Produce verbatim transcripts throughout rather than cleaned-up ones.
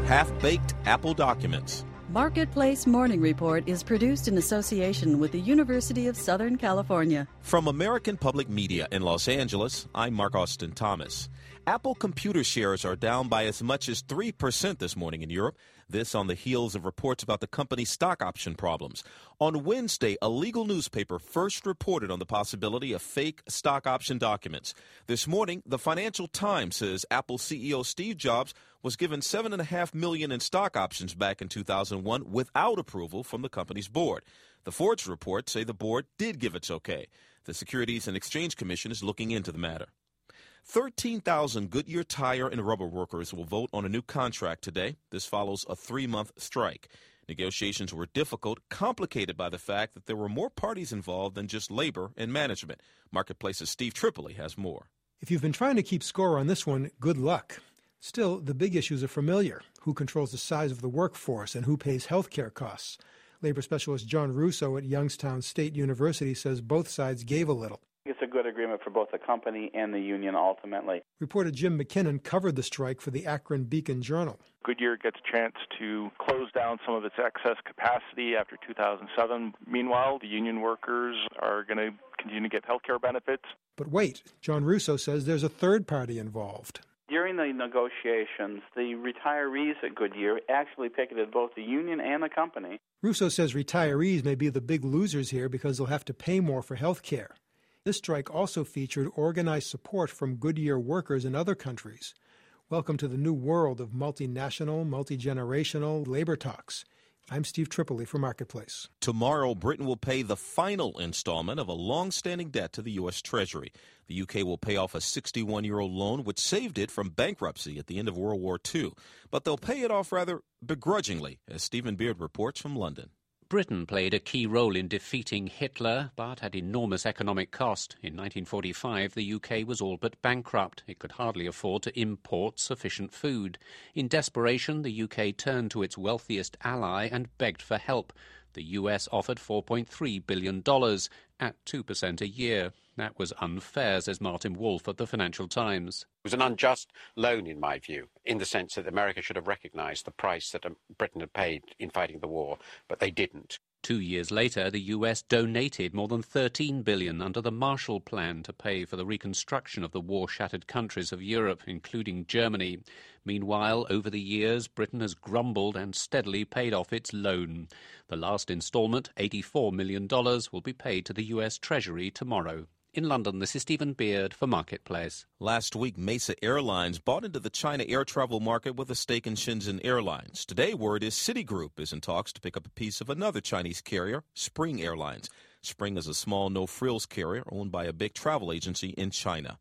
half-baked Apple documents. Marketplace Morning Report is produced in association with the University of Southern California. From American Public Media in Los Angeles, I'm Mark Austin Thomas. Apple computer shares are down by as much as three percent this morning in Europe. This on the heels of reports about the company's stock option problems. On Wednesday, a legal newspaper first reported on the possibility of fake stock option documents. This morning, the Financial Times says Apple C E O Steve Jobs was given seven point five million dollars in stock options back in two thousand one without approval from the company's board. The Forbes reports say the board did give its okay. The Securities and Exchange Commission is looking into the matter. thirteen thousand Goodyear tire and rubber workers will vote on a new contract today. This follows a three-month strike. Negotiations were difficult, complicated by the fact that there were more parties involved than just labor and management. Marketplace's Steve Tripoli has more. If you've been trying to keep score on this one, good luck. Still, the big issues are familiar. Who controls the size of the workforce and who pays health care costs? Labor specialist John Russo at Youngstown State University says both sides gave a little. It's a good agreement for both the company and the union ultimately. Reporter Jim McKinnon covered the strike for the Akron Beacon Journal. Goodyear gets a chance to close down some of its excess capacity after two thousand seven. Meanwhile, the union workers are going to continue to get health care benefits. But wait, John Russo says there's a third party involved. During the negotiations, the retirees at Goodyear actually picketed both the union and the company. Russo says retirees may be the big losers here because they'll have to pay more for health care. This strike also featured organized support from Goodyear workers in other countries. Welcome to the new world of multinational, multi-generational labor talks. I'm Steve Tripoli for Marketplace. Tomorrow, Britain will pay the final installment of a long-standing debt to the U S. Treasury. The U K will pay off a sixty-one-year-old loan which saved it from bankruptcy at the end of World War Two. But they'll pay it off rather begrudgingly, as Stephen Beard reports from London. Britain played a key role in defeating Hitler, but at enormous economic cost. In nineteen forty-five, the U K was all but bankrupt. It could hardly afford to import sufficient food. In desperation, the U K turned to its wealthiest ally and begged for help. The U S offered four point three billion dollars at two percent a year. That was unfair, says Martin Wolf at the Financial Times. It was an unjust loan, in my view, in the sense that America should have recognised the price that Britain had paid in fighting the war, but they didn't. Two years later, the U S donated more than thirteen billion dollars under the Marshall Plan to pay for the reconstruction of the war-shattered countries of Europe, including Germany. Meanwhile, over the years, Britain has grumbled and steadily paid off its loan. The last instalment, eighty-four million dollars, will be paid to the U S. Treasury tomorrow. In London, this is Stephen Beard for Marketplace. Last week, Mesa Airlines bought into the China air travel market with a stake in Shenzhen Airlines. Today, word is Citigroup is in talks to pick up a piece of another Chinese carrier, Spring Airlines. Spring is a small, no-frills carrier owned by a big travel agency in China.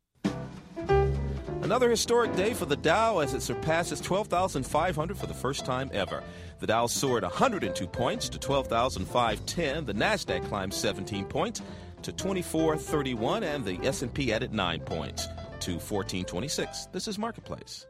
Another historic day for the Dow as it surpasses twelve thousand five hundred for the first time ever. The Dow soared one hundred two points to twelve thousand five hundred ten. The Nasdaq climbed seventeen points to twenty-four thirty-one, and the S and P added nine points to fourteen twenty-six. This is Marketplace.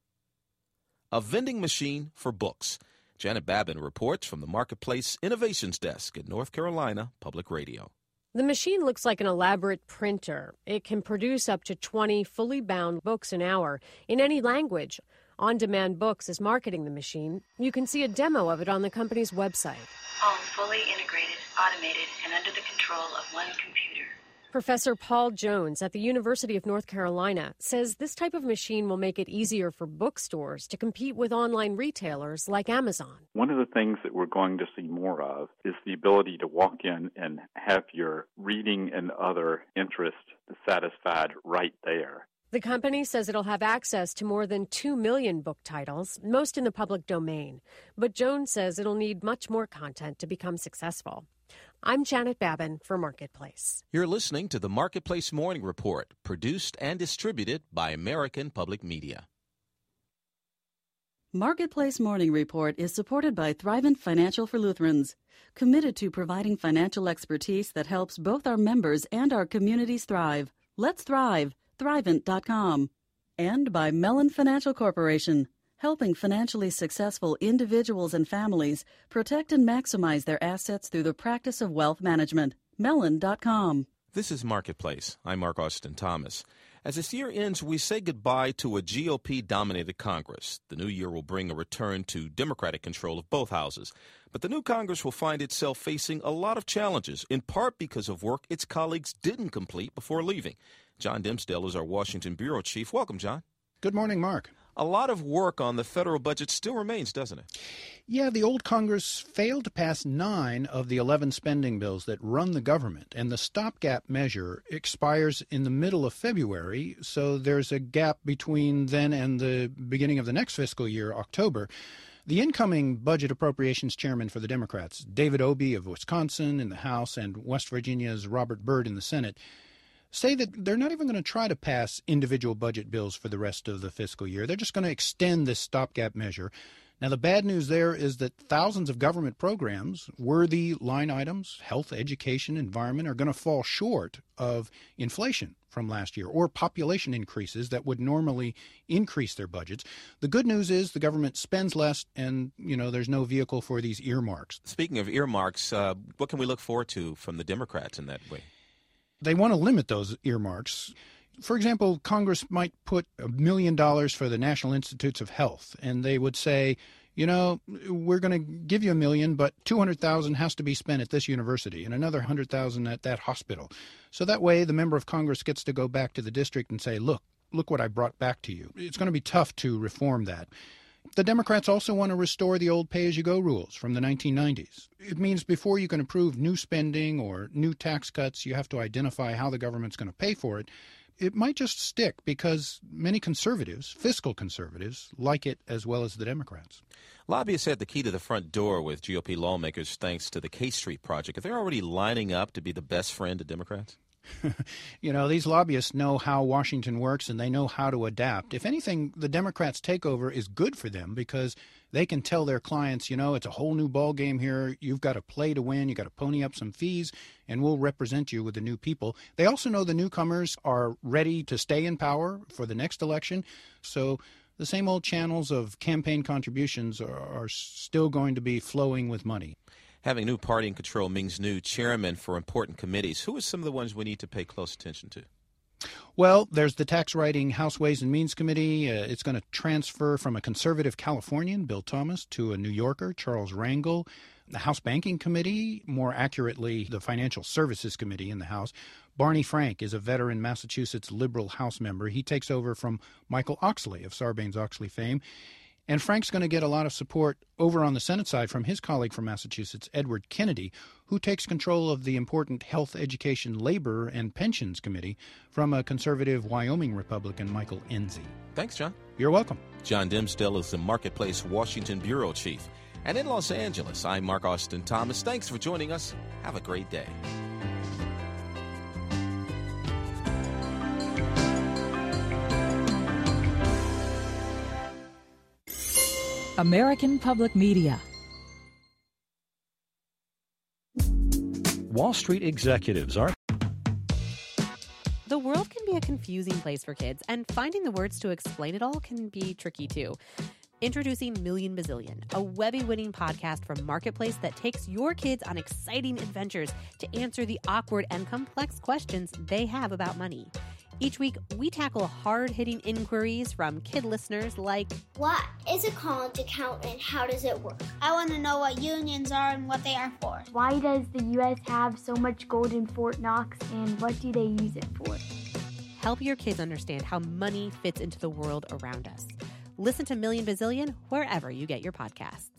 A vending machine for books. Janet Babin reports from the Marketplace Innovations Desk at North Carolina Public Radio. The machine looks like an elaborate printer. It can produce up to twenty fully bound books an hour in any language. On Demand Books is marketing the machine. You can see a demo of it on the company's website. All fully integrated, automated, and under the control of one computer. Professor Paul Jones at the University of North Carolina says this type of machine will make it easier for bookstores to compete with online retailers like Amazon. One of the things that we're going to see more of is the ability to walk in and have your reading and other interests satisfied right there. The company says it'll have access to more than two million book titles, most in the public domain. But Jones says it'll need much more content to become successful. I'm Janet Babin for Marketplace. You're listening to the Marketplace Morning Report, produced and distributed by American Public Media. Marketplace Morning Report is supported by Thrivent Financial for Lutherans, committed to providing financial expertise that helps both our members and our communities thrive. Let's thrive. Thrivent dot com. And by Mellon Financial Corporation, helping financially successful individuals and families protect and maximize their assets through the practice of wealth management. Mellon dot com. This is Marketplace. I'm Mark Austin Thomas. As this year ends, we say goodbye to a G O P-dominated Congress. The new year will bring a return to Democratic control of both houses. But the new Congress will find itself facing a lot of challenges, in part because of work its colleagues didn't complete before leaving. John Dimsdale is our Washington bureau chief. Welcome, John. Good morning, Mark. A lot of work on the federal budget still remains, doesn't it? Yeah, the old Congress failed to pass nine of the eleven spending bills that run the government, and the stopgap measure expires in the middle of February, so there's a gap between then and the beginning of the next fiscal year, October. The incoming budget appropriations chairman for the Democrats, David Obey of Wisconsin in the House and West Virginia's Robert Byrd in the Senate, say that they're not even going to try to pass individual budget bills for the rest of the fiscal year. They're just going to extend this stopgap measure. Now, the bad news there is that thousands of government programs, worthy line items, health, education, environment, are going to fall short of inflation from last year or population increases that would normally increase their budgets. The good news is the government spends less and, you know, there's no vehicle for these earmarks. Speaking of earmarks, uh, what can we look forward to from the Democrats in that way? They want to limit those earmarks. For example, Congress might put a million dollars for the National Institutes of Health, and they would say, you know, we're going to give you a million, but two hundred thousand dollars has to be spent at this university and another one hundred thousand dollars at that hospital. So that way the member of Congress gets to go back to the district and say, look, look what I brought back to you. It's going to be tough to reform that. The Democrats also want to restore the old pay-as-you-go rules from the nineteen nineties. It means before you can approve new spending or new tax cuts, you have to identify how the government's going to pay for it. It might just stick because many conservatives, fiscal conservatives, like it as well as the Democrats. Lobbyists had the key to the front door with G O P lawmakers thanks to the K Street Project. Are they already lining up to be the best friend of Democrats? You know, these lobbyists know how Washington works and they know how to adapt. If anything, the Democrats' takeover is good for them because they can tell their clients, you know, it's a whole new ballgame here. You've got to play to win. You've got to pony up some fees, and we'll represent you with the new people. They also know the newcomers are ready to stay in power for the next election. So the same old channels of campaign contributions are, are still going to be flowing with money. Having new party in control means new chairmen for important committees. Who are some of the ones we need to pay close attention to? Well, there's the tax writing House Ways and Means Committee. Uh, it's going to transfer from a conservative Californian, Bill Thomas, to a New Yorker, Charles Rangel. The House Banking Committee, more accurately, the Financial Services Committee in the House. Barney Frank is a veteran Massachusetts liberal House member. He takes over from Michael Oxley of Sarbanes-Oxley fame. And Frank's going to get a lot of support over on the Senate side from his colleague from Massachusetts, Edward Kennedy, who takes control of the important Health, Education, Labor, and Pensions Committee from a conservative Wyoming Republican, Michael Enzi. Thanks, John. You're welcome. John Dimsdale is the Marketplace Washington bureau chief. And in Los Angeles, I'm Mark Austin Thomas. Thanks for joining us. Have a great day. American Public Media. Wall Street executives are. The world can be a confusing place for kids, and finding the words to explain it all can be tricky too. Introducing Million Bazillion, a Webby-winning podcast from Marketplace that takes your kids on exciting adventures to answer the awkward and complex questions they have about money. Each week, we tackle hard-hitting inquiries from kid listeners like, what is a college account and how does it work? I want to know what unions are and what they are for. Why does the U S have so much gold in Fort Knox and what do they use it for? Help your kids understand how money fits into the world around us. Listen to Million Bazillion wherever you get your podcasts.